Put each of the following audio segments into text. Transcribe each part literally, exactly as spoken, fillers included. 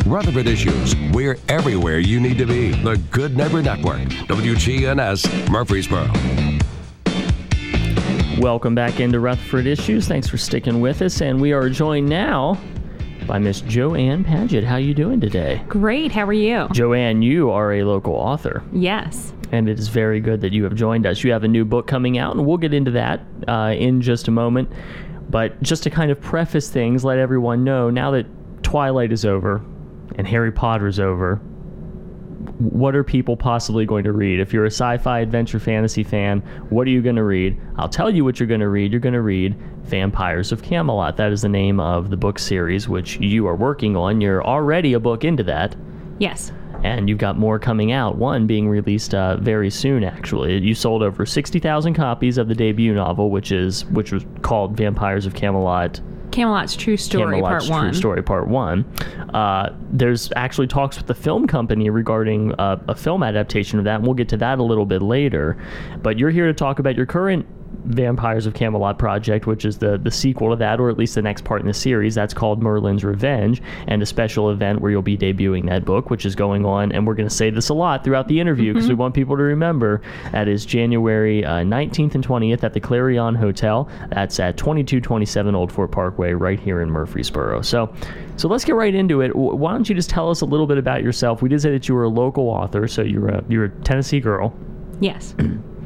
Rutherford Issues. We're everywhere you need to be. The Good Neighbor Network. W G N S, Murfreesboro. Welcome back into Rutherford Issues. Thanks for sticking with us. And we are joined now by Miss Joanne Paget. How you doing today? Great. How are you? Joanne, you are a local author. Yes. And it is very good that you have joined us. You have a new book coming out, and we'll get into that uh, in just a moment. But just to kind of preface things, let everyone know, now that Twilight is over and Harry Potter is over, what are people possibly going to read? If you're a sci-fi adventure fantasy fan, what are you going to read? I'll tell you what you're going to read. You're going to read Vampires of Camelot. That is the name of the book series, which you are working on. You're already a book into that. Yes. And you've got more coming out, one being released uh, very soon, actually. You sold over sixty thousand copies of the debut novel, which is which was called Vampires of Camelot. Camelot's True Story, Camelot's Part One. True Story, Part One. Uh, there's actually talks with the film company regarding uh, a film adaptation of that, and we'll get to that a little bit later. But you're here to talk about your current Vampires of Camelot project, which is the, the sequel to that, or at least the next part in the series. That's called Merlin's Revenge, and a special event where you'll be debuting that book, which is going on, and we're going to say this a lot throughout the interview because mm-hmm. we want people to remember. That is January uh, nineteenth and twentieth at the Clarion Hotel. That's at twenty-two twenty-seven Old Fort Parkway right here in Murfreesboro. So so let's get right into it. Why don't you just tell us a little bit about yourself? We did say that you were a local author, so you're a, you're a Tennessee girl. Yes.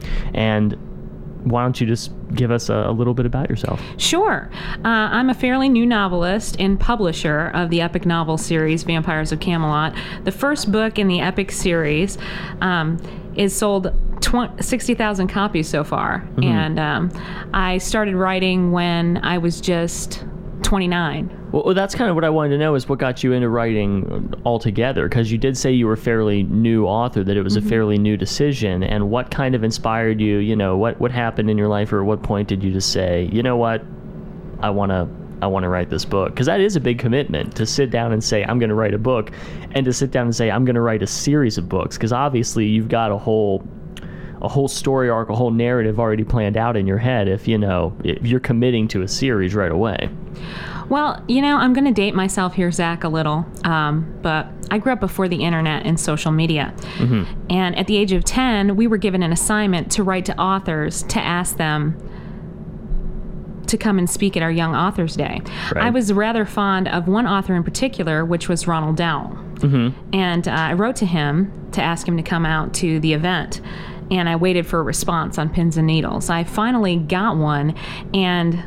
And why don't you just give us a, a little bit about yourself? Sure. Uh, I'm a fairly new novelist and publisher of the epic novel series Vampires of Camelot. The first book in the epic series um, is sold sixty thousand copies so far. Mm-hmm. And um, I started writing when I was just twenty-nine. Well, that's kind of what I wanted to know, is what got you into writing altogether, because you did say you were a fairly new author, that it was mm-hmm. a fairly new decision, and what kind of inspired you, you know, what, what happened in your life, or at what point did you just say, you know what, I want to I want to write this book? Because that is a big commitment, to sit down and say, I'm going to write a book, and to sit down and say, I'm going to write a series of books, because obviously you've got a whole a whole story arc, a whole narrative already planned out in your head if, you know, if you're committing to a series right away. Well, you know, I'm going to date myself here, Zach, a little, um, but I grew up before the internet and social media. Mm-hmm. And at the age of ten, we were given an assignment to write to authors to ask them to come and speak at our Young Authors Day. Right. I was rather fond of one author in particular, which was Ronald Dowell. Mm-hmm. And uh, I wrote to him to ask him to come out to the event. And I waited for a response on pins and needles. I finally got one, and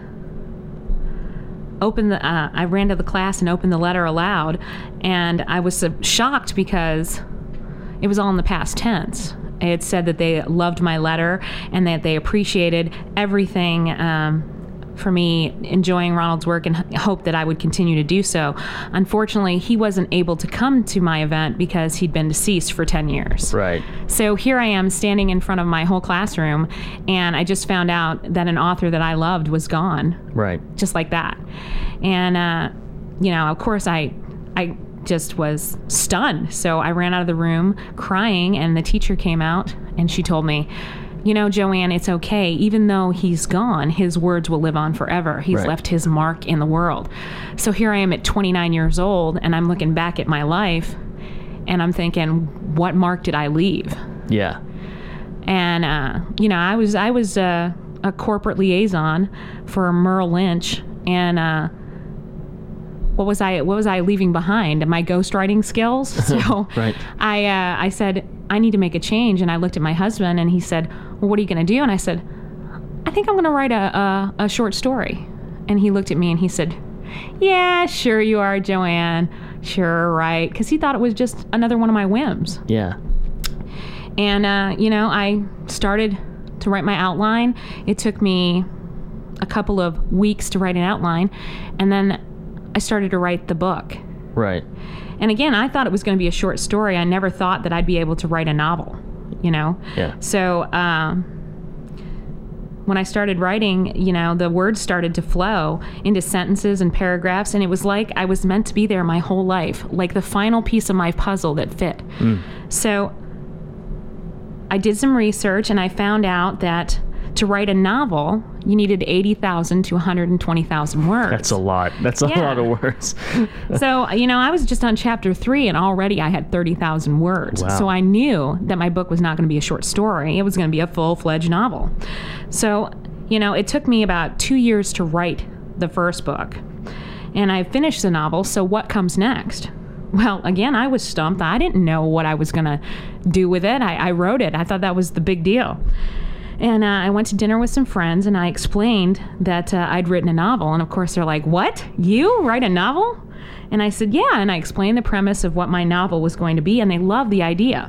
opened the. Uh, I ran to the class and opened the letter aloud, and I was uh, shocked because it was all in the past tense. It said that they loved my letter and that they appreciated everything um, for me enjoying Ronald's work and h- hoped that I would continue to do so. Unfortunately, he wasn't able to come to my event because he'd been deceased for ten years. Right. So here I am standing in front of my whole classroom, and I just found out that an author that I loved was gone. Right. Just like that. And, uh, you know, of course, I, I just was stunned. So I ran out of the room crying, and the teacher came out, and she told me, you know, Joanne, it's okay. Even though he's gone, his words will live on forever. He's right. left his mark in the world. So here I am at twenty-nine years old, and I'm looking back at my life, and I'm thinking, what mark did I leave? Yeah. And, uh, you know, I was I was uh, a corporate liaison for Merrill Lynch, and uh, what was I what was I leaving behind? My ghostwriting skills. So right. I uh, I said, I need to make a change. And I looked at my husband, and he said, well, what are you going to do? And I said, I think I'm going to write a, a, a short story. And he looked at me and he said, yeah, sure you are, Joanne. Sure, right. Because he thought it was just another one of my whims. Yeah. And, uh, you know, I started to write my outline. It took me a couple of weeks to write an outline. And then I started to write the book. Right. And again, I thought it was going to be a short story. I never thought that I'd be able to write a novel, you know? Yeah. So um, when I started writing, you know, the words started to flow into sentences and paragraphs, and it was like I was meant to be there my whole life, like the final piece of my puzzle that fit. Mm. So I did some research, and I found out that to write a novel, you needed eighty thousand to one hundred twenty thousand words. That's a lot. That's a Yeah. lot of words. So, you know, I was just on chapter three and already I had thirty thousand words. Wow. So I knew that my book was not going to be a short story. It was going to be a full-fledged novel. So, you know, it took me about two years to write the first book. And I finished the novel, so what comes next? Well, again, I was stumped. I didn't know what I was going to do with it. I, I wrote it. I thought that was the big deal. And uh, I went to dinner with some friends, and I explained that uh, I'd written a novel. And, of course, they're like, what? You write a novel? And I said, yeah. And I explained the premise of what my novel was going to be, and they loved the idea.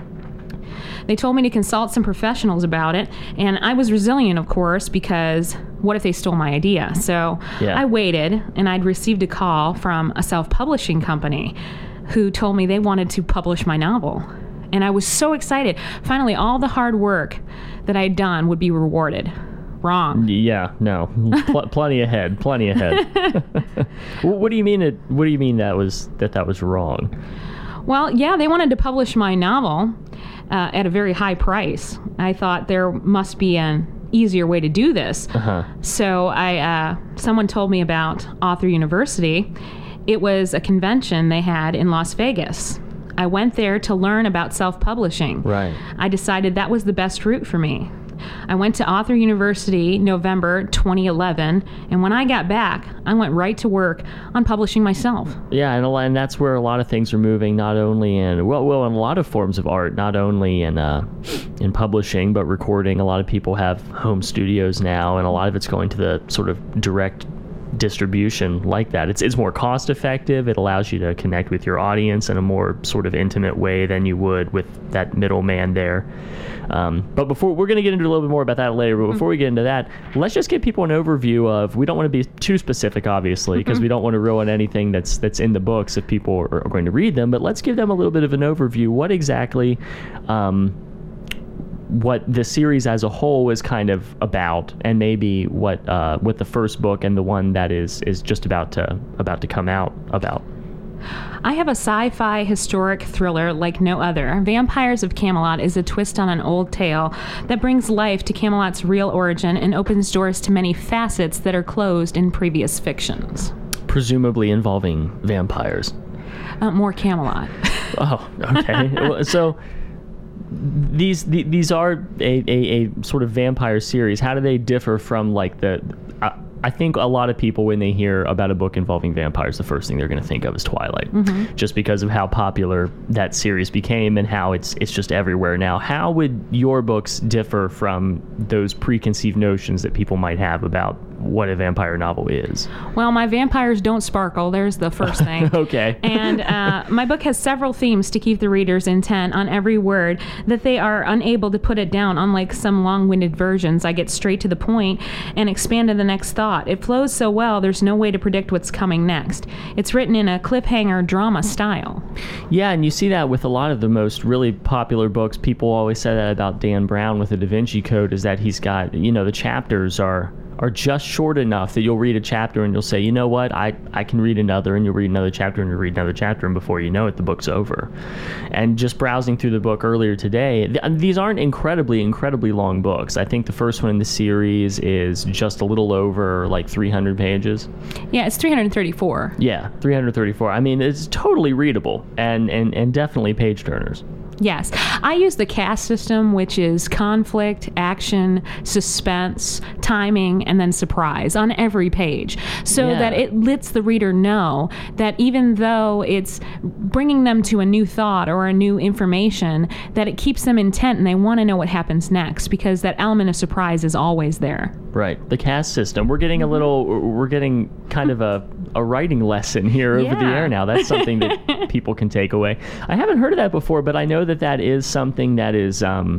They told me to consult some professionals about it, and I was resilient, of course, because what if they stole my idea? So Yeah. I waited, and I'd received a call from a self-publishing company who told me they wanted to publish my novel. And I was so excited. Finally, all the hard work that I'd done would be rewarded. Wrong. Yeah, no, Pl- plenty ahead, plenty ahead. What do you mean? It, what do you mean that was that that was wrong? Well, yeah, they wanted to publish my novel uh, at a very high price. I thought there must be an easier way to do this. Uh-huh. So I, uh, someone told me about Author University. It was a convention they had in Las Vegas. I went there to learn about self-publishing. Right. I decided that was the best route for me. I went to Author University November twenty eleven, and when I got back, I went right to work on publishing myself. Yeah, and, a lot, and that's where a lot of things are moving, not only in, well, well, in a lot of forms of art, not only in uh, in publishing, but recording. A lot of people have home studios now, and a lot of it's going to the sort of direct distribution like that. It's it's more cost effective. It allows you to connect with your audience in a more sort of intimate way than you would with that middleman there. Um, but before, we're going to get into a little bit more about that later, but before we get into that, let's just give people an overview of, we don't want to be too specific, obviously, because we don't want to ruin anything that's that's in the books if people are, are going to read them, but let's give them a little bit of an overview. What exactly um, what the series as a whole is kind of about, and maybe what uh, what the first book and the one that is is just about to about to come out about. I have a sci-fi historic thriller like no other. Vampires of Camelot is a twist on an old tale that brings life to Camelot's real origin and opens doors to many facets that are closed in previous fictions. Presumably involving vampires. Uh, more Camelot. Oh, okay. Well, so these the, these are a, a, a sort of vampire series. How do they differ from like the... Uh, I think a lot of people, when they hear about a book involving vampires, the first thing they're going to think of is Twilight, mm-hmm. just because of how popular that series became and how it's it's just everywhere now. How would your books differ from those preconceived notions that people might have about what a vampire novel is? Well, my vampires don't sparkle. There's the first thing. Okay. And uh, my book has several themes to keep the reader's intent on every word that they are unable to put it down. Unlike some long-winded versions, I get straight to the point and expand to the next thought. It flows so well, there's no way to predict what's coming next. It's written in a cliffhanger drama style. Yeah, and you see that with a lot of the most really popular books. People always say that about Dan Brown with the Da Vinci Code, is that he's got, you know, the chapters are are just short enough that you'll read a chapter and you'll say, you know what, I, I can read another, and you'll read another chapter and you'll read another chapter, and before you know it, the book's over. And just browsing through the book earlier today, th- these aren't incredibly, incredibly long books. I think the first one in the series is just a little over like three hundred pages. Yeah, it's three hundred thirty-four. Yeah, three hundred thirty-four. I mean, it's totally readable and, and, and definitely page turners. Yes. I use the cast system, which is conflict, action, suspense, timing, and then surprise on every page, so Yeah. that it lets the reader know that even though it's bringing them to a new thought or a new information, that it keeps them intent and they want to know what happens next, because that element of surprise is always there. Right. The cast system. We're getting a little, we're getting kind of a, a writing lesson here over the Yeah. air now. That's something that people can take away. I haven't heard of that before, but I know that that is something that is um,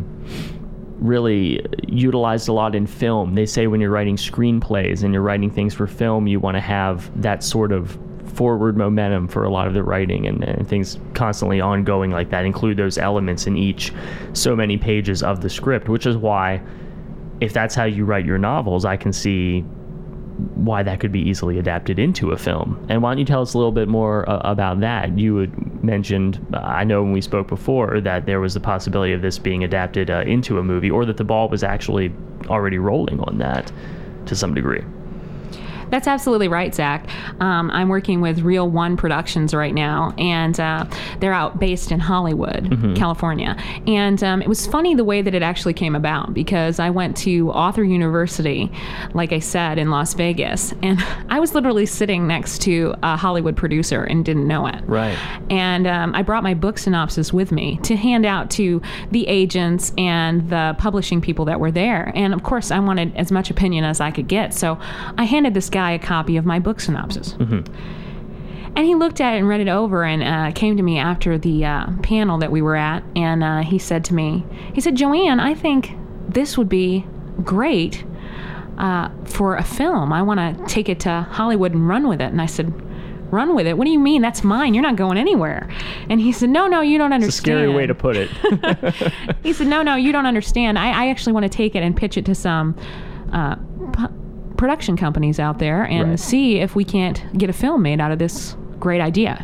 really utilized a lot in film. They say when you're writing screenplays and you're writing things for film, you want to have that sort of forward momentum for a lot of the writing, and, and things constantly ongoing like that include those elements in each so many pages of the script, which is why, if that's how you write your novels, I can see why that could be easily adapted into a film. And why don't you tell us a little bit more uh, about that? You had mentioned, uh, I know when we spoke before, that there was the possibility of this being adapted uh, into a movie, or that the ball was actually already rolling on that. to some degree. That's absolutely right, Zach. Um, I'm working with Real One Productions right now, and uh, they're out based in Hollywood, mm-hmm. California. And um, it was funny the way that it actually came about, because I went to Author University, like I said, in Las Vegas, and I was literally sitting next to a Hollywood producer and didn't know it. Right. And um, I brought my book synopsis with me to hand out to the agents and the publishing people that were there. And of course, I wanted as much opinion as I could get, so I handed this guy a copy of my book synopsis. Mm-hmm. And he looked at it and read it over, and uh, came to me after the uh, panel that we were at, and uh, he said to me, he said, Joanne, I think this would be great uh, for a film. I want to take it to Hollywood and run with it. And I said, run with it? What do you mean? That's mine. You're not going anywhere. And he said, no, no, you don't understand. It's a scary way to put it. He said, no, no, you don't understand. I, I actually want to take it and pitch it to some uh, pu- production companies out there and right. see if we can't get a film made out of this great idea.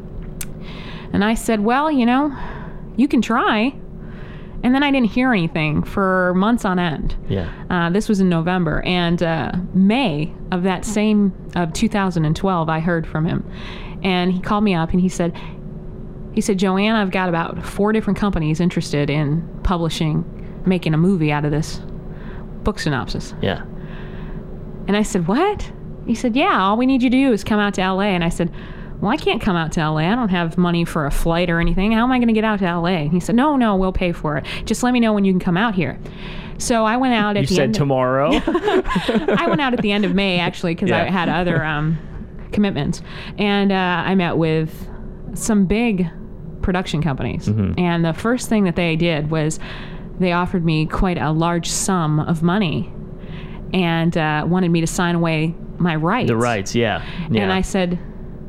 And I said, well, you know, you can try. And then I didn't hear anything for months on end. Yeah. Uh, this was in November. And uh, May of that same, of two thousand twelve, I heard from him. And he called me up and he said, he said, Joanne, I've got about four different companies interested in publishing, making a movie out of this book synopsis. Yeah. And I said, what? He said, yeah, all we need you to do is come out to L A. And I said, well, I can't come out to L A. I don't have money for a flight or anything. How am I going to get out to L A? And he said, no, no, we'll pay for it. Just let me know when you can come out here. So I went out at you the said end. tomorrow? Of, I went out at the end of May, actually, because yeah. I had other um, commitments. And uh, I met with some big production companies. Mm-hmm. And the first thing that they did was they offered me quite a large sum of money and uh, wanted me to sign away my rights. The rights, yeah. yeah. And I said,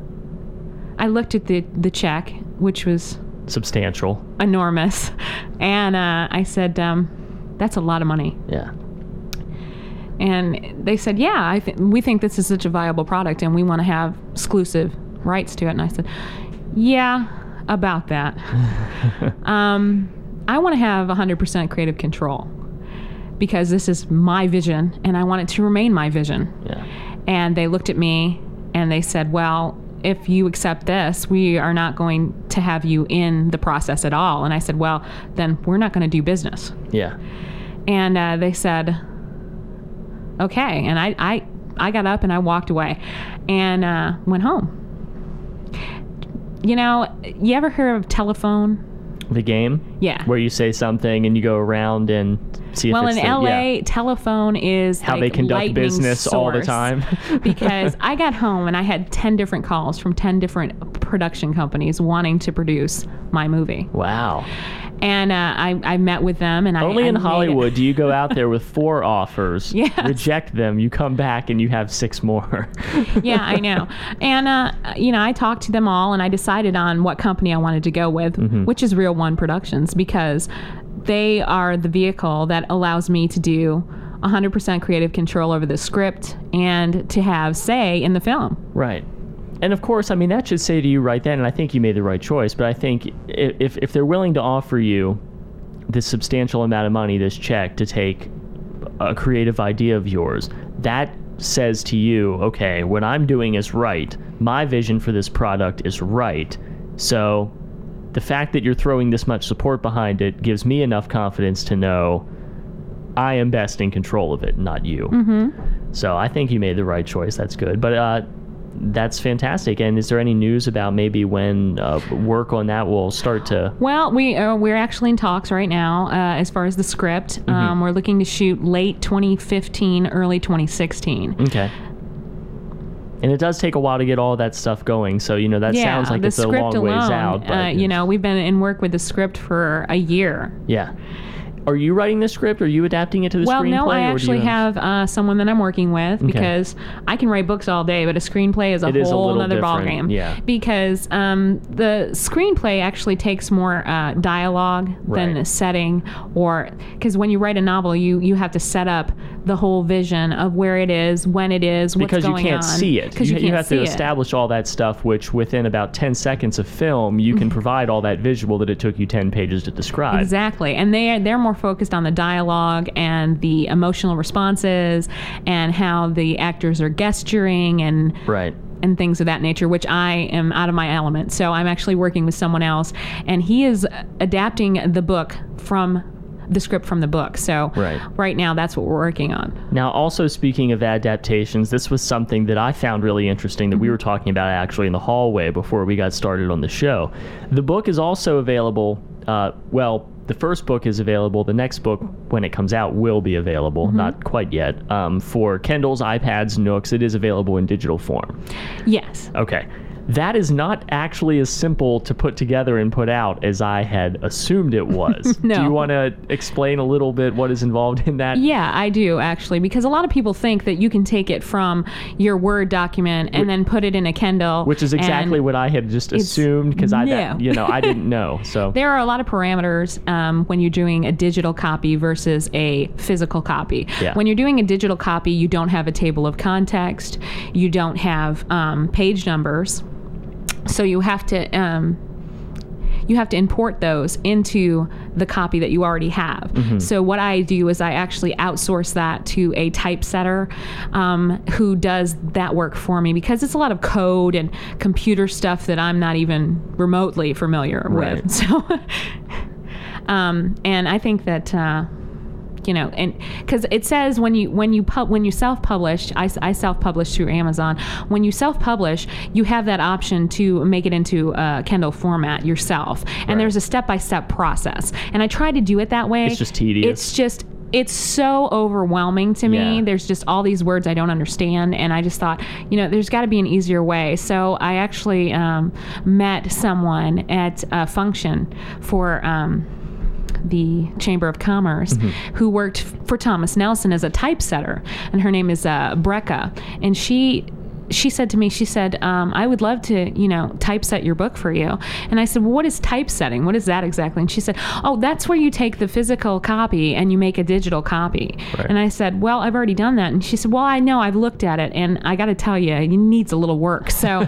I looked at the, the check, which was substantial, enormous, and uh, I said, um, that's a lot of money. Yeah. And they said, yeah, I th- we think this is such a viable product, and we want to have exclusive rights to it. And I said, yeah, about that. um, I want to have one hundred percent creative control, because this is my vision, and I want it to remain my vision. Yeah. And they looked at me, and they said, well, if you accept this, we are not going to have you in the process at all. And I said, well, then we're not going to do business. Yeah. And uh, they said, okay. And I, I, I got up and I walked away and uh, went home. You know, you ever hear of Telephone? The game? Yeah. Where you say something and you go around and see if well, it's in the, L A, yeah. Telephone is how like they conduct business source. all the time. Because I got home and I had ten different calls from ten different production companies wanting to produce my movie. Wow. And uh, I, I met with them, and I only I in made Hollywood it. do you go out there with four offers, yes. reject them, you come back and you have six more. Yeah, I know. And uh, you know, I talked to them all, and I decided on what company I wanted to go with, mm-hmm. which is Real One Productions, because they are the vehicle that allows me to do one hundred percent creative control over the script and to have say in the film. Right. And of course, I mean, that should say to you right then, and I think you made the right choice, but I think if if they're willing to offer you this substantial amount of money, this check, to take a creative idea of yours, that says to you, okay, what I'm doing is right. My vision for this product is right. So the fact that you're throwing this much support behind it gives me enough confidence to know I am best in control of it, not you. Mm-hmm. So I think you made the right choice. That's good. But uh, that's fantastic. And is there any news about maybe when uh, work on that will start to... Well, we, uh, we're actually in talks right now uh, as far as the script. Mm-hmm. Um, we're looking to shoot late twenty fifteen, early twenty sixteen. Okay. And it does take a while to get all that stuff going. So, you know, that yeah, sounds like it's a long alone, ways out. But uh, you know, we've been in work with the script for a year. Yeah. Are you writing the script? Are you adapting it to the well, screenplay? Well, no, I actually have, have uh, someone that I'm working with, okay. because I can write books all day, but a screenplay is a it whole is a other different. ballgame. Yeah. Because um, the screenplay actually takes more uh, dialogue right. than a setting, or because when you write a novel, you you have to set up the whole vision of where it is, when it is, what's because going on. Because you can't see it. Because you, you, can't you have see to it. establish all that stuff, which within about ten seconds of film, you can provide all that visual that it took you ten pages to describe. Exactly. And they, they're more more focused on the dialogue and the emotional responses and how the actors are gesturing and Right. and things of that nature, which I am out of my element. So I'm actually working with someone else, and he is adapting the book from the script from the book. So Right. right now, that's what we're working on. Now, also speaking of adaptations, this was something that I found really interesting that we were talking about actually in the hallway before we got started on the show. The book is also available, uh, well, the first book is available. The next book, when it comes out, will be available. Mm-hmm. Not quite yet. Um, for Kindles, iPads, Nooks, it is available in digital form. Yes. Okay. That is not actually as simple to put together and put out as I had assumed it was. No. Do you want to explain a little bit what is involved in that? Yeah, I do actually, because a lot of people think that you can take it from your Word document and Wh- then put it in a Kindle. Which is exactly and what I had just it's- assumed because I, that, no. you know, I didn't know. So There are a lot of parameters um, when you're doing a digital copy versus a physical copy. Yeah. When you're doing a digital copy, you don't have a table of context. You don't have um, page numbers. So you have to um, you have to import those into the copy that you already have. Mm-hmm. So what I do is I actually outsource that to a typesetter um, who does that work for me, because it's a lot of code and computer stuff that I'm not even remotely familiar Right. with. So, um, and I think that. Uh, You know, and because it says when you when you pub, when you self-publish, I, I self-publish through Amazon. When you self-publish, you have that option to make it into a Kindle format yourself, and Right. there's a step-by-step process. And I try to do it that way. It's just tedious. It's just it's so overwhelming to me. Yeah. There's just all these words I don't understand, and I just thought, you know, there's got to be an easier way. So I actually um, met someone at a function for. Um, the Chamber of Commerce, Mm-hmm. who worked for Thomas Nelson as a typesetter, and her name is uh, Brecca, and she she said to me, she said, um, I would love to, you know, typeset your book for you. And I said, well, what is typesetting? What is that exactly? And she said, oh, that's where you take the physical copy and you make a digital copy. Right. And I said, well, I've already done that. And she said, well, I know, I've looked at it, and I got to tell you, it needs a little work. So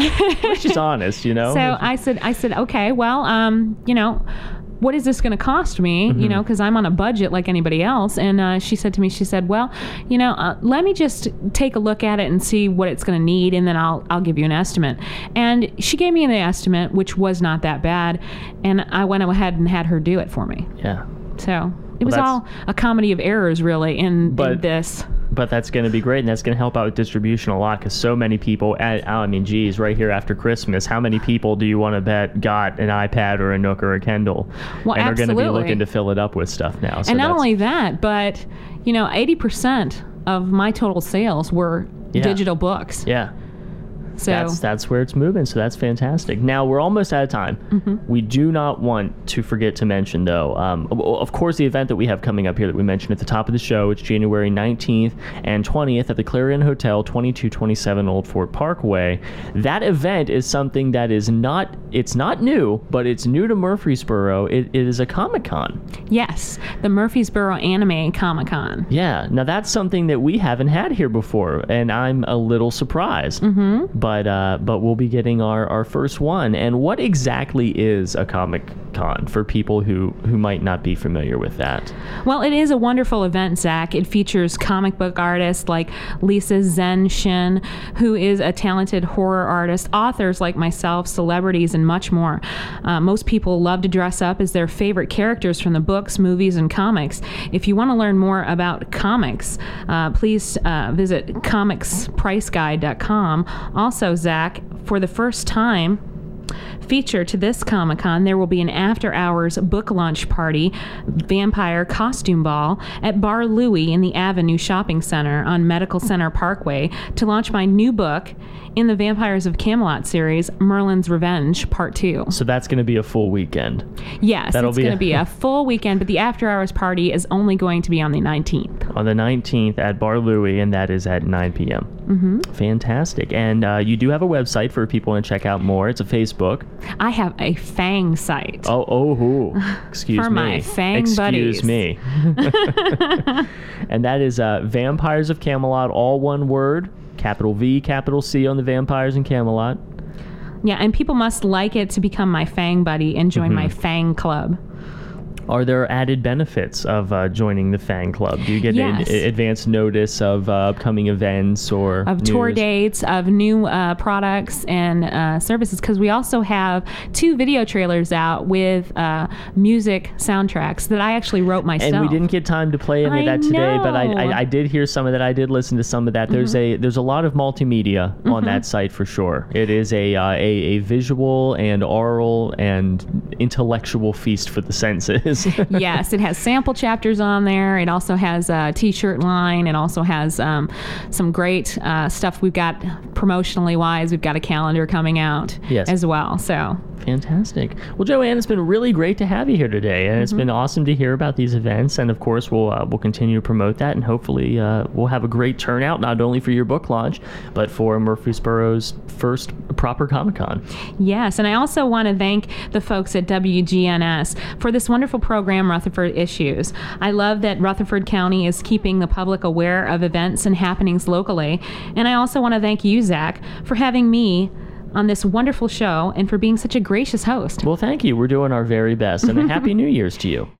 She's honest, you know. so I said, I said, okay, well, um, you know, what is this going to cost me? Mm-hmm. You know, because I'm on a budget like anybody else. And uh, she said to me, she said, well, you know, uh, let me just take a look at it and see what it's going to need, and then I'll I'll give you an estimate. And she gave me an estimate, which was not that bad, and I went ahead and had her do it for me. Yeah. So it was that's- all a comedy of errors, really, in, But- in this. But that's going to be great, and that's going to help out with distribution a lot, because so many people, I I mean, geez, right here after Christmas, how many people do you want to bet got an iPad or a Nook or a Kindle, Well, and are going to be absolutely. looking to fill it up with stuff now? So And not that's- only that, but, you know, eighty percent of my total sales were Yeah. digital books. yeah. So That's that's where it's moving, so that's fantastic. Now, we're almost out of time. Mm-hmm. We do not want to forget to mention, though, um, of- of course, the event that we have coming up here that we mentioned at the top of the show. It's January nineteenth and twentieth at the Clarion Hotel, twenty-two twenty-seven Old Fort Parkway. That event is something that is not, it's not new, but it's new to Murfreesboro. It, it is a Comic-Con. yes, the Murfreesboro Anime Comic Con. Yeah, now that's something that we haven't had here before, and I'm a little surprised. Mm-hmm. But uh, but we'll be getting our, our first one. And what exactly is a Comic Con for people who, who might not be familiar with that? Well, it is a wonderful event, Zach. It features comic book artists like Lisa Zen Shin, who is a talented horror artist, authors like myself, celebrities, and much more. Uh, most people love to dress up as their favorite characters from the books, movies, and comics. If you want to learn more about comics, uh, please uh, visit comics price guide dot com. Also, Zach, for the first time, feature to this Comic-Con, there will be an after-hours book launch party, vampire costume ball at Bar Louie in the Avenue Shopping Center on Medical Center Parkway to launch my new book in the Vampires of Camelot series, Merlin's Revenge Part two. So that's going to be a full weekend. Yes, That'll it's be going a- to be a full weekend, but the after-hours party is only going to be on the nineteenth. On the nineteenth at Bar Louie, and that is at nine p.m. Mm-hmm. Fantastic. And uh, you do have a website for people to check out more. It's a Facebook. I have a Fang site. Oh, oh, who? Excuse For me. my Fang Excuse buddies. me. And that is uh, Vampires of Camelot, all one word, capital V, capital C on the Vampires in Camelot. Yeah, and people must like it to become my Fang buddy and join Mm-hmm. my Fang club. Are there added benefits of uh, joining the fan club? Do you get Yes. an advance notice of uh, upcoming events or Of tour news? dates, of new uh, products and uh, services, because we also have two video trailers out with uh, music soundtracks that I actually wrote myself. And we didn't get time to play any of I that today, but I, know. I, I did hear some of that. I did listen to some of that. There's a there's a lot of multimedia Mm-hmm. on that site for sure. It is a, uh, a a visual and oral and intellectual feast for the senses. Yes, it has sample chapters on there. It also has a t-shirt line. It also has um, some great uh, stuff we've got promotionally wise. We've got a calendar coming out Yes. as well. So Fantastic. Well, Joanne, it's been really great to have you here today, and it's been awesome to hear about these events. And of course, we'll uh, we'll continue to promote that, and hopefully, uh, we'll have a great turnout not only for your book launch, but for Murfreesboro's first proper Comic-Con. yes, and I also want to thank the folks at W G N S for this wonderful program, Rutherford Issues. I love that Rutherford County is keeping the public aware of events and happenings locally, and I also want to thank you, Zach, for having me on this wonderful show and for being such a gracious host. Well, thank you. We're doing our very best, and a happy New Year's to you.